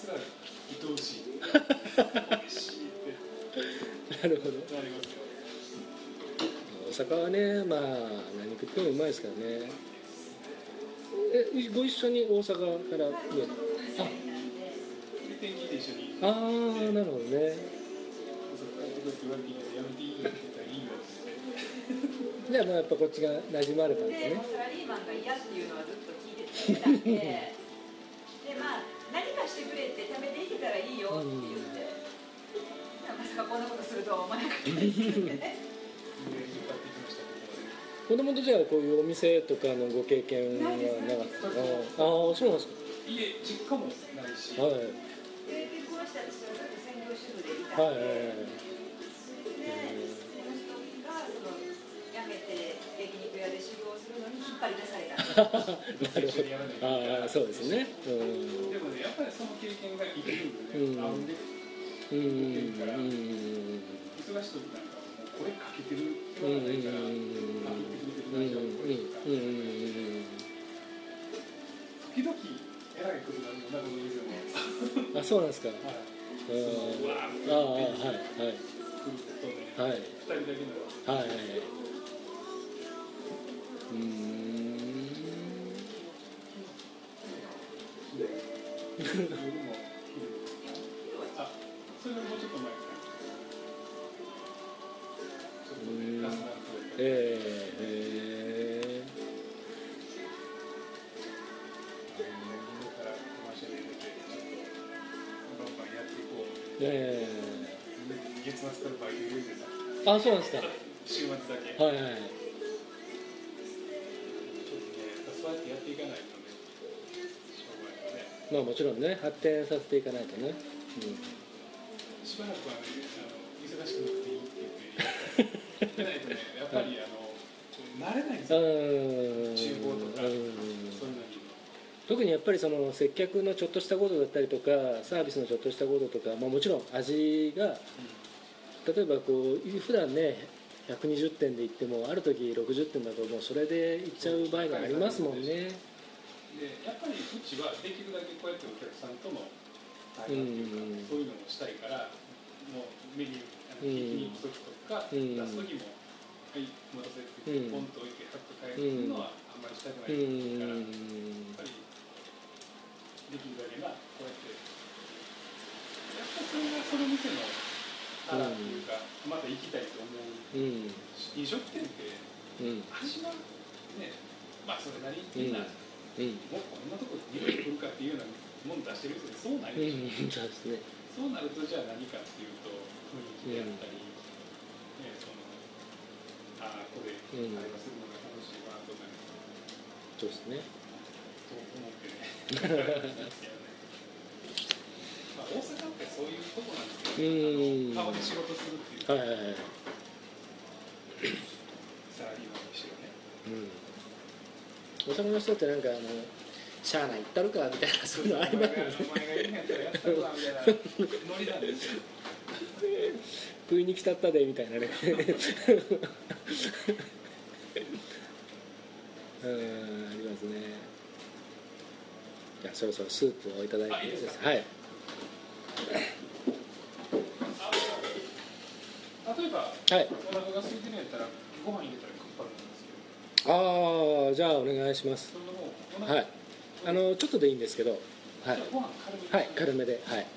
すら愛おしい美味しいってなるほど。 なりますよ。 大阪はね、まあ何食ってもうまいですからね。ご一緒に大阪から上。 天気で一緒に。 ああ、なるほどね。じゃあもうやっぱこっちが馴染まれたんですね。 サラリーマンが嫌っていうのはずっと聞いてたんで、でまあ何かしてくれって貯めていけたらいいよって言って、まさかこんなことするとは思わなかったですけどね。 もともとじゃあこういうお店とかのご経験はなかった。ああ、そうなんですか。 家実家もないし。 はい。 結婚して私はずっと専業主婦でいたんで。 はい。 修行するのに引っ張り出された。 なるほど。ああ、そうですね。 でもね、やっぱりその経験が生きるんでね、合うんで。忙しい時なんかもうこれかけてる暇がないから、飽きてくれてる大丈夫とか。時々偉いことなんだなこの店も。 あ、そうなんですか。はい。ああ、はいはい。はい。2 人だけの。 はい。 あ、それもうちょっと前かな。月末からバイト入れてさ。 あ、そうなんですか。 週末だけ。 はいはい。 そうやってやっていかないとね、しょうがないよね。 まあもちろんね、発展させていかないとね。 しばらくはね、忙しくなくていいって言ってないとね、やっぱり慣れないんですよ。厨房とか、そういうのに。 特にやっぱりその接客のちょっとしたことだったりとか、サービスのちょっとしたこととか、まあもちろん味が、例えばこう普段ね。120点でいってもある時60点だともうそれでいっちゃう場合がありますもんね。 でやっぱりうちはできるだけこうやってお客さんとの対話っていうか、そういうのもしたいからもうメニュー聞きに行く時とか、出す時もはいお待たせってポンと置いてパッと帰るっていうのはあんまりしたくないから、やっぱりできるだけなこうやってやっぱそれがその店のカラーっていうか、また行きたいと思う。飲食店って味はね、まあそれなりにみんな、もうこんなところに来るかっていうようなもの出してる人でそうなるでしょ。そうなるとじゃあ何かっていうと雰囲気であったり、ね、これ会話するのが楽しいわとかね。 そうですね。 と思ってね。大阪ってそういうとこなんですよ。顔で仕事するっていう。 はいはいはい。 サラリーマンにしろね。 大阪の人ってなんかしゃあない行ったるかみたいなそういうのありますよね。 お前が言うんやったらやったるわみたいなノリなんですよ。 食いに来たったでみたいなね。ありますね。じゃあそろそろスープをいただいていいですか。はい。 例えば、はい、お腹が空いてるんやったらご飯入れたらクッパなんですけど。 ああ、じゃあお願いします。はい。ちょっとでいいんですけど、はい。はい、軽めで、はい。あ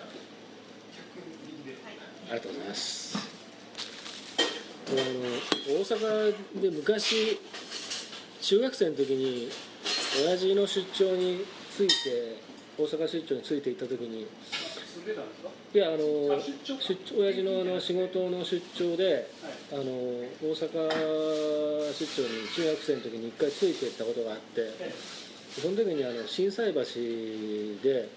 りがとうございます。大阪で昔中学生の時に親父の出張について大阪出張について行った時に。いや親父の仕事の出張で、大阪出張に中学生の時に1回ついていったことがあって、その時に心斎橋で、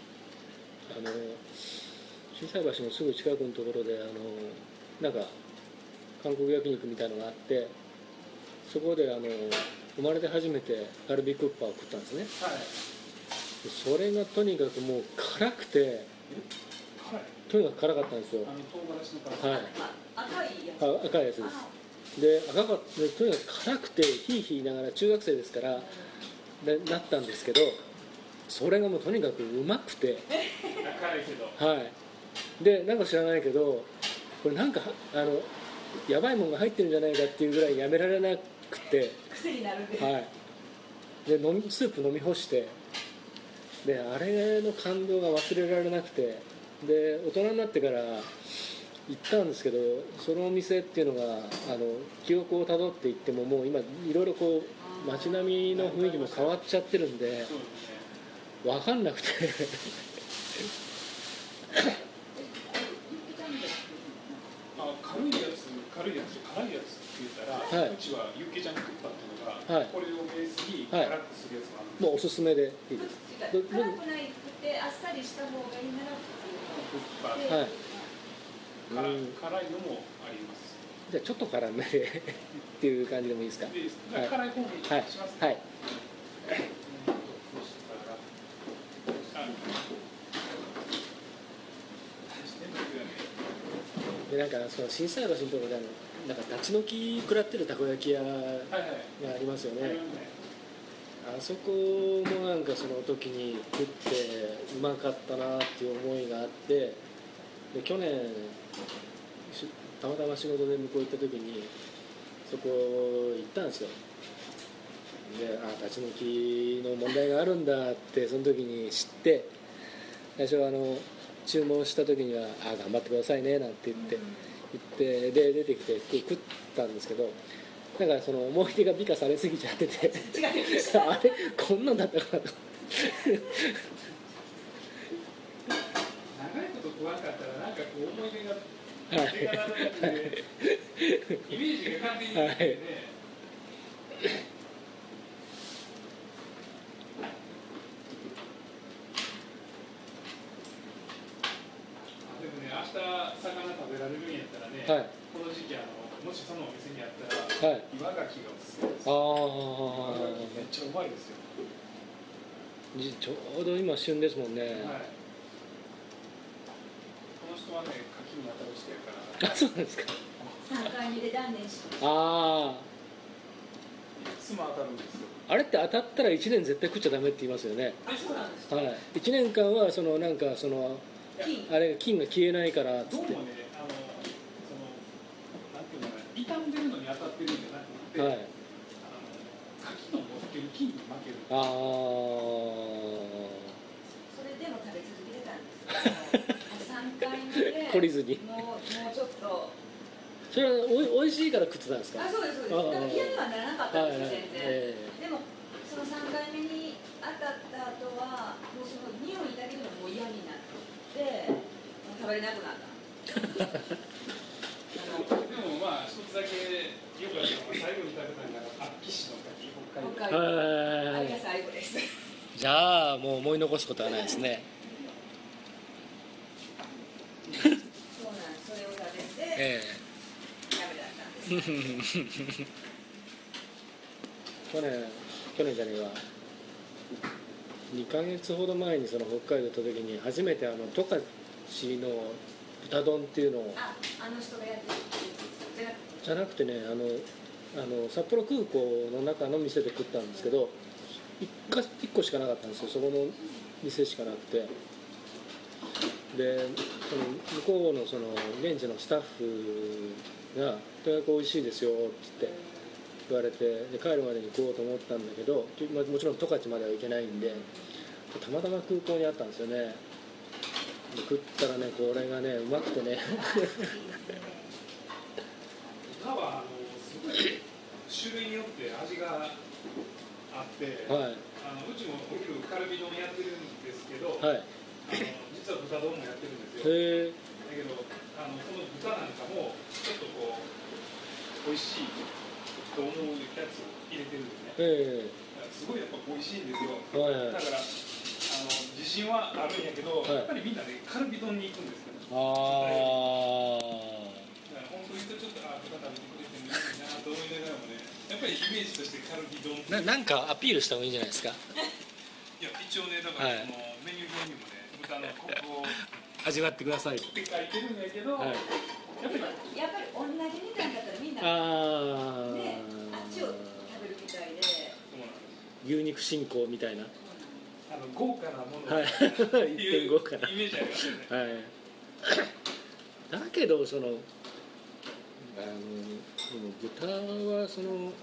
心斎橋のすぐ近くのところでなんか韓国焼肉みたいなのがあって、そこで生まれて初めてカルビクッパを食ったんですね。それがとにかくもう辛くて、とにかく辛かったんですよ。はい。赤いやつです。で、とにかく辛くてヒーヒー言いながら中学生ですからなったんですけど、 それがもうとにかくうまくて辛いけどはいでなんか知らないけどこれなんかやばいもんが入ってるんじゃないかっていうぐらいやめられなくて癖になるんで、 はいでスープ飲み干してであれの感動が忘れられなくてで大人になってから行ったんですけどそのお店っていうのが記憶をたどっていってももう今いろいろこう街並みの雰囲気も変わっちゃってるんでそうですね分かんなくて軽いやつ辛いやつって言ったら、 はいうちはユッケジャンクッパっていうのが、 はいこれをベースに辛くするやつがあるんですよ、 もうおすすめでいいです辛くないくてあっさりした方がいいならクッパはい辛いのもあります。 じゃあちょっと辛めでっていう感じでもいいですかで辛い方にしはいますね。 はいそしたらでなんかその心斎橋のところでなんか立ち退き食らってるたこ焼き屋がはいはい。 ありますよね、 ありますねあそこもなんかその時に食ってうまかったなっていう思いがあってで去年たまたま仕事で向こう行った時にそこ行ったんですよで立ち退きの問題があるんだってその時に知って最初注文した時には頑張ってくださいねなんて言ってで出てきて食ったんですけどなんかその思い出が美化されすぎちゃっててあれこんなんだったかなと長いこと食わんかったらなんかこう思い出が出かなくてイメージが完全になってね、でもね明日魚食べられるんやったらね、 はいこの時期もしそのお店にあったら、 はい岩牡蠣がおすすめです。 あめっちゃうまいですよ。 ちょうど今旬ですもんね、 はい。この人はね、牡蠣に当たる人やから。 あそうなんですか 3回目で断念しましたあいつも当たるんですよ。 あれって当たったら1年絶対食っちゃダメって言いますよねあそうなんですかはい1年間はそのなんかその金あれ菌が消えないからっつってどうもね、なんていうのかな、傷んでるのに当たってるんじゃなくて、 はい牡蠣の持ってる菌に負ける。 ああそれでも食べ続けてたんですけど3回目で懲りずにもうちょっとそれはおいしいから食ってたんですかそうですだから嫌にはならなかったんですよ全然、でもその3回目に当たった後はもうその匂いだけでももう嫌になってもう食べれなくなったでもまあ、一つだけよかったのが、最後に食べたのが、厚岸の牡蠣、北海道。 あれが最後ですじゃあもう思い残すことはないですねそうなんですそれを食べて、ダメだったんです去年じゃねえわ2ヶ月ほど前にその北海道行った時に初めて十勝の豚丼っていうのをあの人がやってるじゃなくてね札幌空港の中の店で食ったんですけど1個しかなかったんですよそこの店しかなくてでその向こうのその現地のスタッフが「とにかく美味しいですよ」って言われてで帰るまでに食おうと思ったんだけどもちろん十勝までは行けないんでたまたま空港にあったんですよねで食ったらねこれがねうまくてね豚はすごい種類によって味があって、 はうちもお昼カルビ丼やってるんですけど、 いはい実は豚丼もやってるんですよ。 へえだけどその豚なんかもちょっとこう美味しいと思うやつを入れてるんですね。すごいやっぱ美味しいんですよ。 はいだから自信はあるんやけど、やっぱりみんなねカルビ丼に行くんですよ。 あだから本当にちょっと豚食べてくれてもいいなと思いながらもね、やっぱりイメージとしてカルビ丼。 なんかアピールした方がいいんじゃないですかいや一応ねだからそのメニュー表にもね豚のコクを味わってくださいって書いてるんやけど、 はいやっぱり同じみたいだったらみんなねあっちを食べるみたいでそうなんです。 牛肉振興みたいな豪華なものはいいう 1.5からイメージありますよね。 はいだけどその豚はその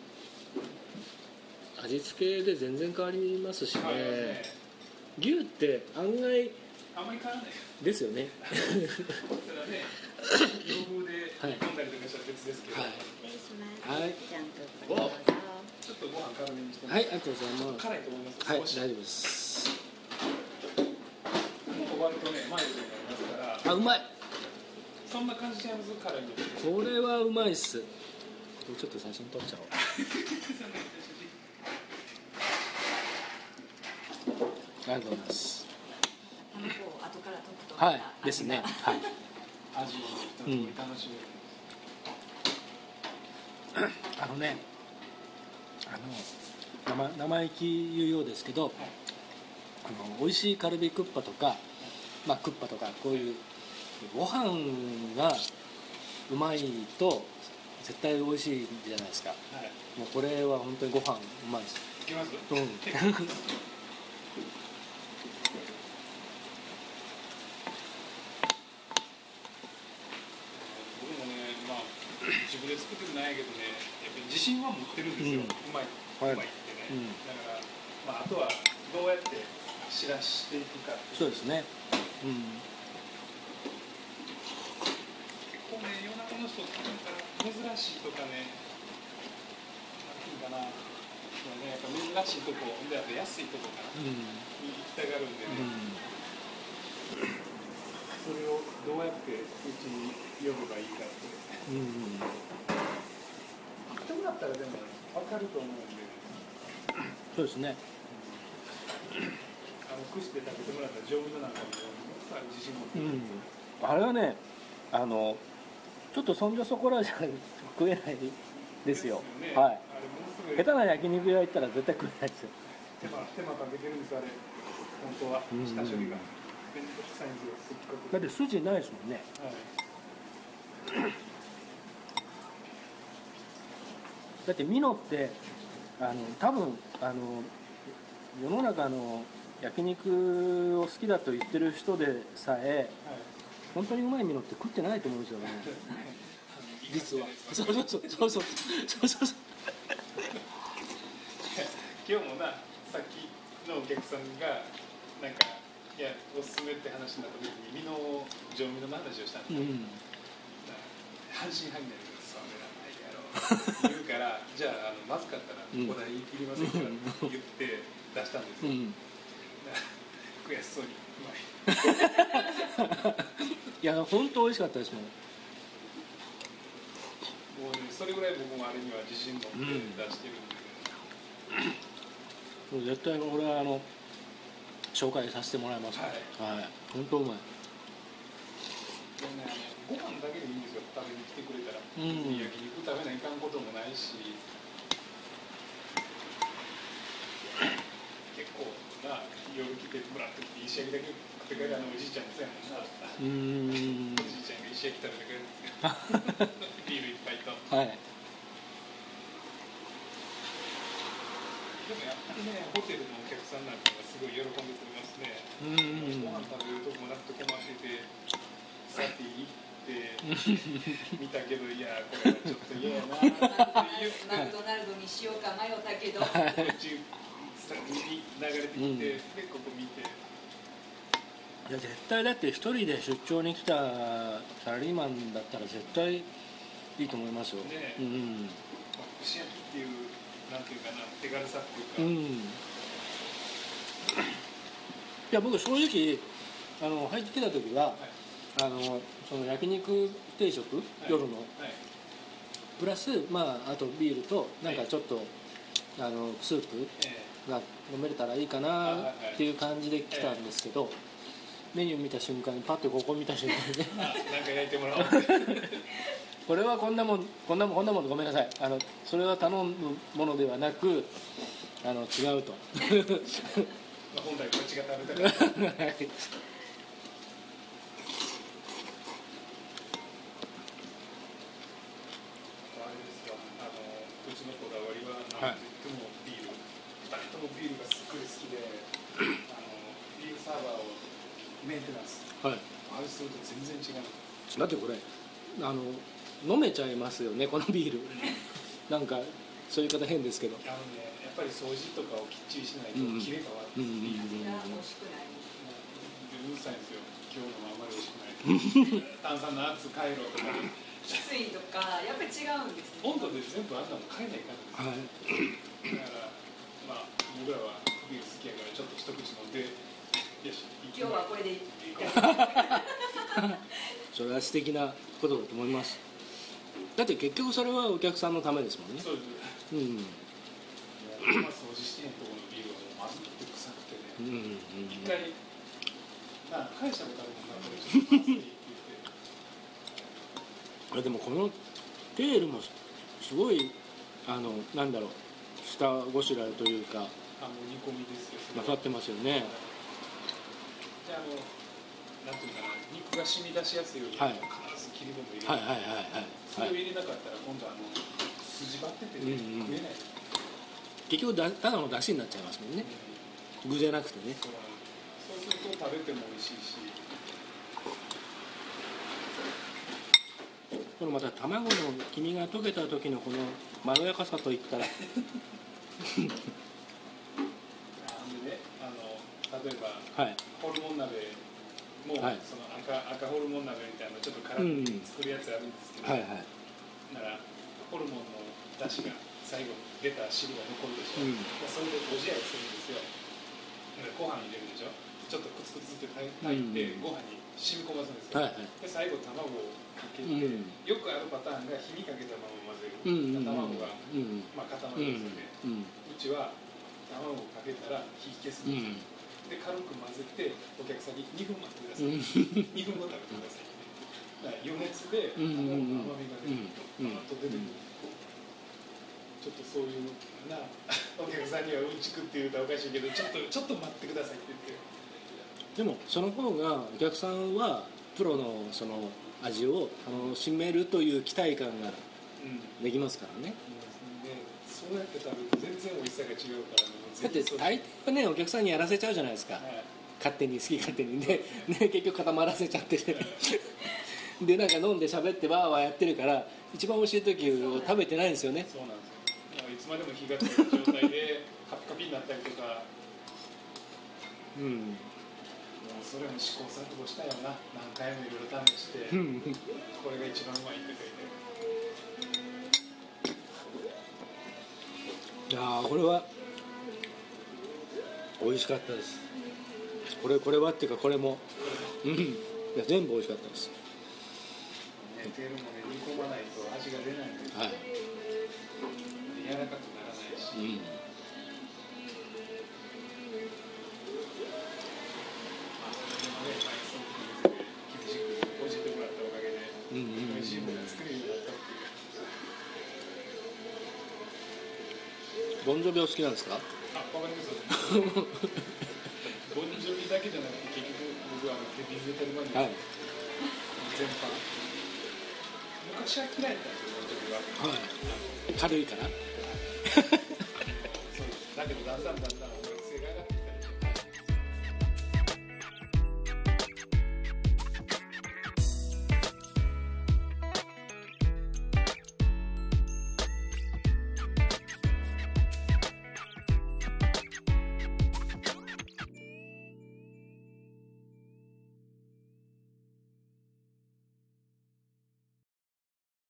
味付けで全然変わりますしね、 はいね、 牛って案外あんまり変わらないですよねそれはね、洋風で煮込んだりとかしたら別ですけど、 はい失礼します。 はいちゃんとこれどうぞ。 ちょっとご飯軽めにしてはい、ありがとうございます。 辛いと思います。 はい、 少し大丈夫です。 割とね、マイルドになりますから、 あ、うまい。 そんな感じちゃいます辛いの。 これはうまいっす。ちょっと写真撮っちゃおう。ありがとうございます。 卵を後から溶くとはい、ですね。はい。 味を一つ楽しめる。 あのね、生意気言うようですけど、美味しいカルビクッパとか、まあクッパとかこういうご飯がうまいと絶対美味しいじゃないですか。 はい。 もうこれは本当にご飯うまいです。 いきます。 うん。 僕もね、まあ自分で作ってもないけどね、やっぱり自信は持ってるんですよ。うまい、 はいうまいってね。 うんだからまああとはどうやって知らしていくか。 そうですね。うん。 結構ね、世の中の人ってなんか珍しいとかね、なんていうかな、そうね、やっぱ珍しいとこであと安いとこかな、 うん。 に行きたがるんでね、 うん。 それをどうやってうちに呼べばいいかって。 うん。 人だったらでも分かると思うんで、 そうですね。 串で食べてもらったら上味のなんかも自信持ってる。 うん。あれはね、ちょっとそんじょそこらじゃ食えないですよ。 ね、 はい。 あれものすごい下手な焼肉屋行ったら絶対食えないですよ。 手間かけてるんですあれ。本当はうん下処理が面倒くさいんですよ。すっごく。 だって筋ないですもんね。 はい。 だってミノって多分世の中の焼肉を好きだと言ってる人でさえはい。 本当にうまいミノって食ってないと思うんですよね。実は。そうそうそうそうそうそうそう。 今日もな、さっきのお客さんがなんかいやおすすめって話になった時に上味の話をしたんですよ。 うん。 半信半疑でそれはないやろ言うからじゃあまずかったらお題いりませんからって言って出したんですよ。 うん。 悔しそうにうまい。 いや本当美味しかったですもん。 もうねそれぐらい僕もあれには自信持って出してるんで。 もう絶対俺は紹介させてもらいます。 はい。 はい。本当うまい。 でもねご飯だけでいいんですよ食べに来てくれたら。 うん焼肉食べないかんこともないし。結構な夜来てもらってきて石焼きだけ食ってくれるおじいちゃんもそうやもんな。おじいちゃんが石焼き食べてくれるんですよ。ビールいっぱいと。 はい。 でもやっぱりね、ホテルのお客さんなんかがすごい喜んでくれますね。ご飯食べるとこもなくて困ってて、さて行って見たけど、いや、これはちょっと嫌やなって言って、 マクドナルドにしようか迷ったけどこっちに流れてきて、で、ここ見て。 いや絶対だって一人で出張に来たサラリーマンだったら絶対いいと思いますよ。 ねうん。 串焼きっていう、なんていうかな、手軽さっていうか。 うん。いや僕正直入ってきた時は、 はいその焼肉定食、 はい夜のはいプラスまああとビールとなんかちょっと、スープが飲めれたらいいかなっていう感じで来たんですけど、メニュー見た瞬間にパッとここ見た瞬間にねなんか焼いてもらおう。 これはこんなもんごめんなさいそれは頼むものではなく違うとまあ本来こっちが食べたから。 はいあれですか、うちのこだわりは何と言ってもビール、2人ともビールがすっごい好きで、 メンテナンス、 はい、 あれすると全然違う。 だってこれ飲めちゃいますよねこのビールなんかそういう言い方変ですけど、 やっぱり掃除とかをきっちりしないとキレが悪い、 味が美味しくない。 うるさいんですよ。今日のもあんまり美味しくない炭酸の圧変えろとかきついとかやっぱり違うんですね。 温度で全部あんなの変えないからですよ、だからまあ僕らはビール好きやからちょっと一口飲んでよし今日はこれでいいそれは素敵なことだと思います。だって結局それはお客さんのためですもんね。 そうです、今掃除してへんところのビールはもうまずくて臭くてね、一回返したことあるもんな、これちょっとまずいって言ってでもこのテールもすごいなんだろう、下ごしらえというかもう煮込みですよ。 なさってますよね。 でなんていうかな、肉が染み出しやすいように、必ず切り込みを入れる、それを入れなかったら今度筋張ってて、ね食えない。 結局ただの出汁になっちゃいますもんね、具じゃなくてね。 そうすると食べても美味しいし、 このまた卵の黄身が溶けた時のこのまろやかさといったら例えば、ホルモン鍋も、その赤ホルモン鍋みたいなちょっと辛く作るやつあるんですけど、ならホルモンの出汁が最後出た汁が残るでしょ、それでご自愛するんですよ。ご飯入れるでしょ、ちょっとクツクツって炊いて、ご飯に染み込ませるんですよ、で最後卵をかけて、よくあるパターンが火にかけたまま混ぜる、卵が、固まるんですよね、うちは卵をかけたら火消すんですよ、で軽く混ぜてお客さんに2分待ってください、2分後食べてください、余熱で甘みが出ると出てくる、ちょっとそういうなお客さんにはうんちくって言うとおかしいけどちょっと待ってくださいって言って。 でもその方がお客さんはプロのその味を楽しめるという期待感ができますからね、 そうやって食べると全然美味しさが違うから、 だって大抵はねお客さんにやらせちゃうじゃないですか、勝手に好き勝手にね結局固まらせちゃってでなんか飲んで喋ってわーわーやってるから一番美味しい時を食べてないんですよね。 そうなんですよ、いつまでも火がついた状態でカピカピになったりとか、もうそれも試行錯誤したよな、何回もいろいろ試して、これが一番うまいって書いて。 いやーこれは美味しかったです。これはっていうかこれもいや全部美味しかったです。 テールもね煮込まないと味が出ないんですよ、柔らかくならないし、厳しく教えてもらったおかげで美味しいものが作れるようになったっていう。 ボンジョビお好きなんですか？ わかりますボンジョビだけじゃなくて結局僕はヘビーメタルバンド全般、昔は嫌いだったんですよ、ボンジョビは。 軽いからそうだけどだんだん音楽性が上がって